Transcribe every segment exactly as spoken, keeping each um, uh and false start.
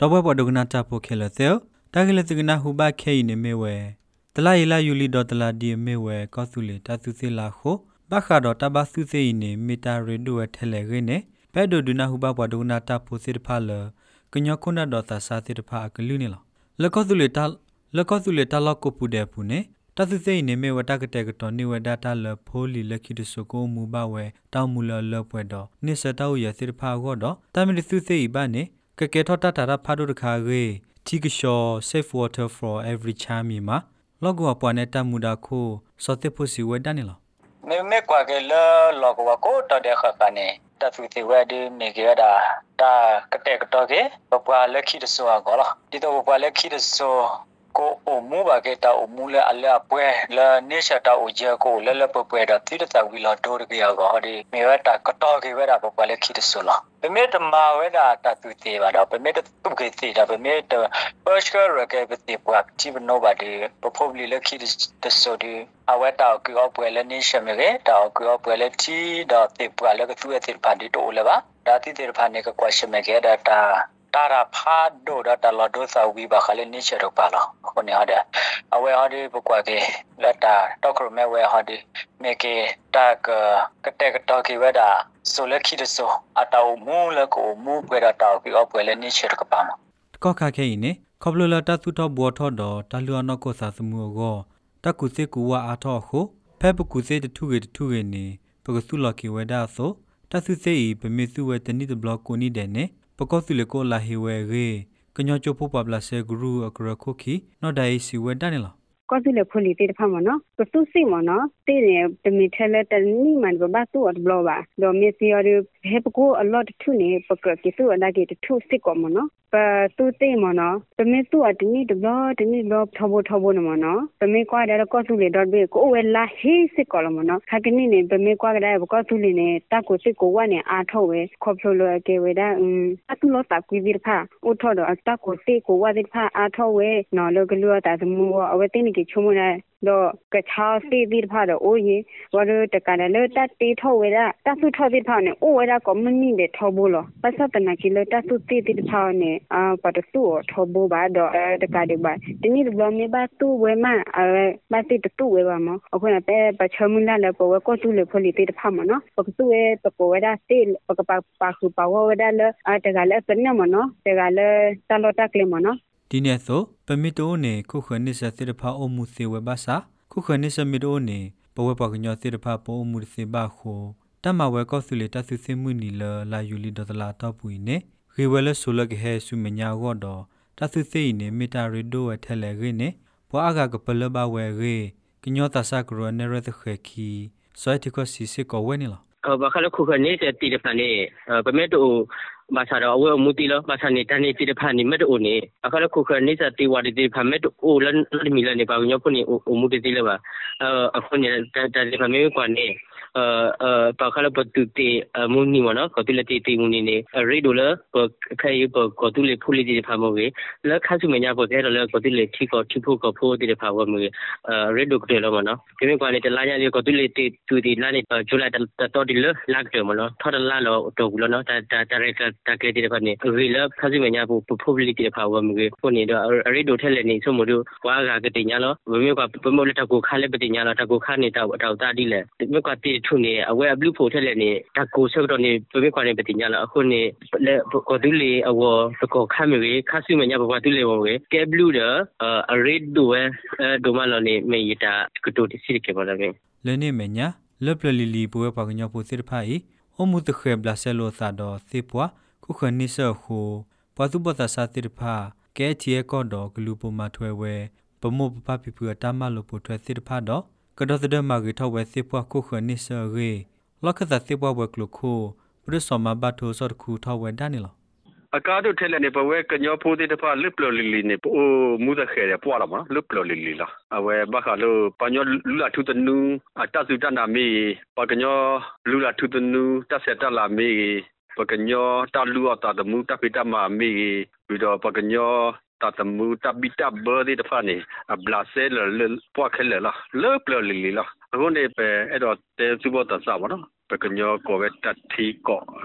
ဘွဲပေါ်ဒုကနာတာဖိုခဲလသေတာကလေးတကနာဟူဘာခဲနေမေဝဲတလာရီလာယူလီဒေါ်တလာဒီမေဝဲကောစုလေတာသူစီလာခိုဘခါတော့တဘာစုစီနေမီတာရီဒိုထဲလေရင်းနေဘဲဒိုဒူနာဟူဘာပေါ်ဒုကနာတာဖိုစီတဖာလကညခုနာဒေါ်တာစာစီတဖာကလူနေလားလကောစုလေတာလကောစုလေတာလောက်ကိုပူတဲ့ပူနေတာသူစိနေမေဝတာကတဲ့ကတော့နေဝဒတာလဖိုးလီလက်ခိတဆုကိုမူဘဝဲတောင်းမူလလပွဲတော့နိစတောရစီတဖာကတော့တမီသူစိဘာနေကကဲထောတာတာဖာဒုတခါရေတီကရှော safe water for every child မီမှာလောကောပွားနဲ့တမှုတာခိုစောတိဖို့စီဝဲတန်းနေလားမေမေကွာကလလောကောကိုတတဲ့ခကနေတသူတိဝဲဒီနေကြတာတာကတဲ့ကတော့ကေပပွားလက်ခိတဆုကောလားဒီတော့ပပွားလက်ခိတဆုကိုအမှုပါကတာအမှုလဲအလဲပွဲလာနေချတာအကြကိုလဲလဲပွဲတာတိတတဝီလာဒိုရကရကောဒီမေဝတာကတော့ကေဝဲတာပပွားလက်ခိတဆုလားပမေတမဝဲတာတသူသေးပါတော့ပမေတတုကေသေးတာပမေတပတ်စကရကေပတိပွားချိဘနိုဘာဒီပပိုဘလီလက်ခိတဆုဒီအဝဲတာကောပွဲလဲနေချမေကေတာကောပွဲလဲတီဒါတိပွားလဲကသူရဲ့တိပါဒီတိုလဲပါဒါတိတိဖာနေကကွာချမေကေဒါတာတာရာဖာဒိုဒါတလာဒိုသဝီဘာခလေးနေချတော့ပါလားခုနေဟာတဲ့အဝဲဟာဒီပကွာကေလက်တာတော့ခရမဲဝဲဟာဒီမေကေတာကကတဲ့ကတော့ကေဝဲတာဆိုလက်ခိတဆိုအတောမူလကိုမူပွဲတာတောက်ပြီးအပွဲလေးနေချတော့ပါမှာကောခါခဲနေခေါပလလတာသူတော့ဘောထော့တော့တလူအနော့ကိုစာစမှုကိုတကုစစ်ကူဝအားထော့ခုဖဲပကုစစ်တထုကေတထုကေနေပကစုလကေဝဲတာဆိုတဆုစေဤဗမေစုဝဲတနိတဘလကိုနီတဲ့နေပကောစီလကိုလာဟီဝဲရေကညောချိုဖိုပပလာဆေဂရူအကရခိုခီနော်ဒိုင်စီဝဲတန်လားကောစီလဖိုလီတေတဖမနော်ပစုစီမနော်တေနေတမီထဲလက်တနီမန်ဘဘတူတ်ဘလဘာဒိုမီစီရဟေပကိုအလော့ထုနေပကကိစုအနာကေတထုစစ်ကောမနော်ပတူတေမနော်ပမေတူအတနီဒဘလတနီလောထဘထဘနမနော်ပမေကွာဒါကောစုလေဒေါ်ဘေကိုဝဲလာဟေစစ်ကောလမနော်ခကနီနေပမေကွာကဒါဘကောစုလေနေတကိုစစ်ကိုဝနေအားထောဝဲခေါပလိုလိုကေဝဲဒါအမ်အတူလောတကွီဒီဖာဥထောတော့တကိုတေကိုဝဒီဖာအားထောဝဲနော်လောကလောတာသမူအဝဲတင်းကေချုံမနာတော့ကချာစီဒီဖာတော့အိုးရေဝရတကလည်းတတေထောဝဲတာတဆုထောဒီဖာနေအိုဝဲတာကမနီလေထောဘူးလောပစတနာကီလတဆုတေဒီဖာနေအာပတ်ဆူထောဘူးပါတော့တကတဲ့ပါဒီနေ့ဘလမေပါတူဝဲမအဲမတိတူဝဲပါမအခုနပဲပချမလာလေပေါ်ဝကောတူလေဖလီတေတဖာမနော်ပကတူဝဲပပဝဲတာတေပကပါပါခုပါဝဲတာလေအတကလည်းပနမနော်တကလည်းတလောတက်လေမနော်ဒီနေ့ဆိုပမီတိုနေခုခနိစသေတဖာအမှုစေဝဲပါစာခုခနိစမီတိုနေပဝဲပကညောသေတဖာပေါ်အမှုစေပါခိုတမဝဲကောစုလေတဆုစိမှုနီလလာယူလီဒေါ်လာတော့ပူနေရေဝဲလဆိုလကဟဲဆုမညာကောတော့တဆုစိနေမီတာရီဒိုဝဲထဲလေရင်းနေဘွာအကကပလဘဝဲရေကညောတဆကရနေရသခေခီဆွဲတကစီစစ်ကောဝဲနေလားအဘခလခုခနေတတိတဖာနေပမေတိုဘာသာတော့အဝဲအမှုတီလဘာသာနေတနေတိတဖာနေမတိုနေအခလခုခနေစတိဝါဒီဖာမေတိုအိုလန်မီလနေပါညခုနေအမှုတီလပါအခုနေတတဖာမေကွာနေ呃呃，包括了不都的呃母女嘛喏，搞对了的的母女呢，呃，瑞多了不可以不搞对了普利的帕莫个，了看出人家不开了了搞对了提高提普搞普的帕莫个，呃，瑞多对了嘛喏，因为关键的拉人家搞对了的就的拉呢呃，就来的的到的了拉个嘛喏，他的拉了到了喏，但但但那个但个的帕呢，瑞了看出人家不不普利的帕莫个，不呢的瑞多天了呢，什么都哇个个的伢咯，我们讲不么了他过看了不的伢了，他过看呢到到大的了，没讲的。ထုနေအဝဲဘလူးဖို့ထက်လည်းနေတကူဆောက်တော့နေပြပြခွာနေပတိညာလာအခုနေလေကိုတူလီအဝပကောခမ်းမေခါစီမညာဘဝတူလေဘဝကဲဘလူးတော့အရိဒိုဝဲဒိုမလောနေမေယတာကတူတစီကေပါလေလဲနေမညာလပလလီလီဘဝပကညဖို့စစ်ဖိုင်အမှုတခေဘလာဆဲလိုသာတော့သေပွားခုခနိဆခုပသုပတစာတိဖာကဲချေကောတော့ဂလူပမာထွဲဝဲပမောပပပိပူတာမလို့ပိုထွဲစစ်ဖာတော့ကတော့တဲ့မှာကထောက်ဝဲစစ်ပွားခုခနိဆရေလောက်ခသစစ်ပွားဝဲကလခုပရစမဘတ်ထိုစောခုထောက်ဝဲဒန်နီလောအကားတို့ထဲလည်းနေပဝဲကညောဖိုးတဲ့တဖာလစ်ပလလီလီနေပိုမူဒခဲရပွားလာမလစ်ပလလီလီလာအဝဲဘခါလိုပညောလူလာထုတနူအတဆုတနာမီပကညောလူလာထုတနူတဆက်တလာမီပကညောတလူအတာတမူတပိတမမီပြီးတော့ပကညောตาตมูตาบิตาเบอร์ที่ตะฟานี่อับลาเซลเลปวกเคลละเลปลลิลิละအခုနေပဲအဲ့တော့တဲစုဘောတဆပါနော်ပကညောကိုပဲတတ်ထီကော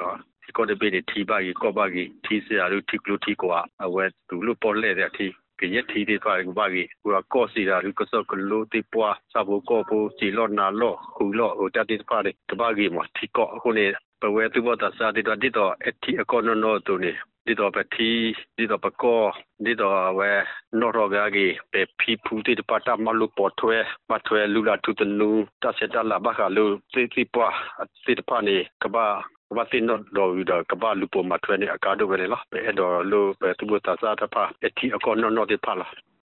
ก็ได้เป็นทีบากีก็บากีทีเสียหรือทีกลุทีกว่าเอาไว้ดูลูกปอเล่แต่ทีกินยัดทีที่ตัวกูบากีกูก็สีหรือก็สกุลลูที่ปัวซาบุก็ปูจีโลนาโลหูโลอุตติพาริกบากีหมดที่เกาะคนนี้เปิดเวทีบอตัสซาที่ตัวที่ตัวเอทีเอโคโนโนตัวนี้ที่ตัวไปทีที่ตัวไปก็ที่ตัวเวนอรกากีไปพีพูที่ตัวปัตตามาลูปอทเวมาทเวลูลาทุตนูตัดเสร็จแล้วบ้าขาลูที่ที่ปัวที่ตัวพานี่กบาว่าที่นอดอยู่ดอกบ้าลูปมาทเวนี่อากาศดูไปเลยล่ะไปเอดอลูไปทุบตาซาตาพาเอทีอากอนนอดที่พาล่ะ